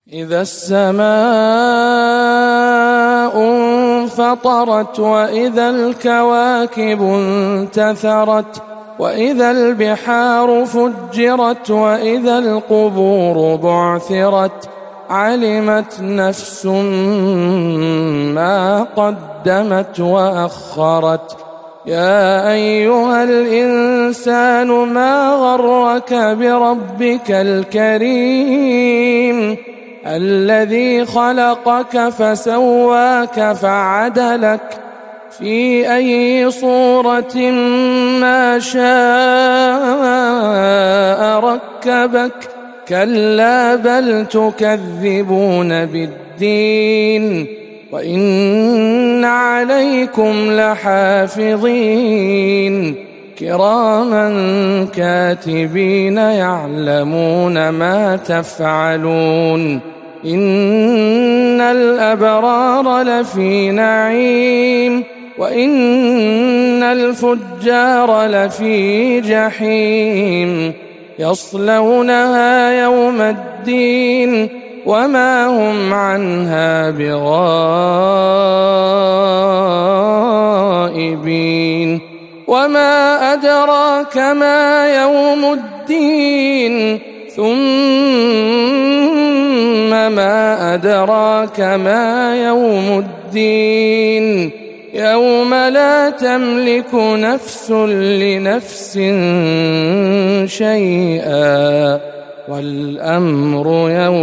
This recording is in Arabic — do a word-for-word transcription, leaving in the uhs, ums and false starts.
إذا السماء انفطرت وإذا الكواكب انتثرت وإذا البحار فجرت وإذا القبور بعثرت علمت نفس ما قدمت وأخرت. يا أيها الإنسان ما غرك بربك الكريم الذي خلقك فسواك فعدلك في أي صورة ما شاء ركبك. كلا بل تكذبون بالدين وإن عليكم لحافظين كراما كاتبين يعلمون ما تفعلون. إن الأبرار لفي نعيم وإن الفجار لفي جحيم يصلونها يوم الدين وما هم عنها بغائبين. وما أدراك ما يوم الدين ثم ما أدراك ما يوم الدين يوم لا تملك نفس لنفس شيئا والأمر يوم